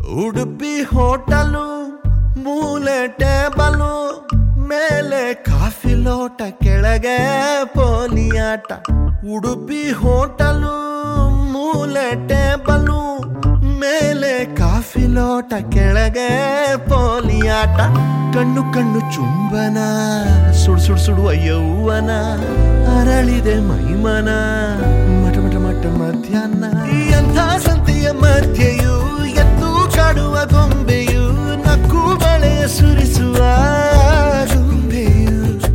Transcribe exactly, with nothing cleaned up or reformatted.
Udupi hotel ಮೂಲೆ table ಮೇಲೆ coffee ಲೋಟ ಕೆಳಗೆ ಪೋಲಿಯಾಟ. ಉಡುಪಿ ಹೋಟಲು ಮೂಲೆ ಟೇಬಲು ಮೇಲೆ ಕಾಫಿ ಲೋಟ ಕೆಳಗೆ ಪೋಲಿಯಾಟ. ಕಣ್ಣು ಕಣ್ಣು ಚುಂಬನ ಸುಡು ಸುಡು ಸುಡುವ ಯೌವನ ಅರಳಿದೆ ಮೈಮನ ಮಟ ಮಟ ಮಟ ಮಧ್ಯಾಹ್ನ. ಎಂಥ ಸಂತೆಯ ಮಧ್ಯೆಯೂ ಎತ್ತು ಕಾಡುವ ಗೊಂಬೆಯು ನಕ್ಕು ಬಳೆಯ ಸುರಿಸಿ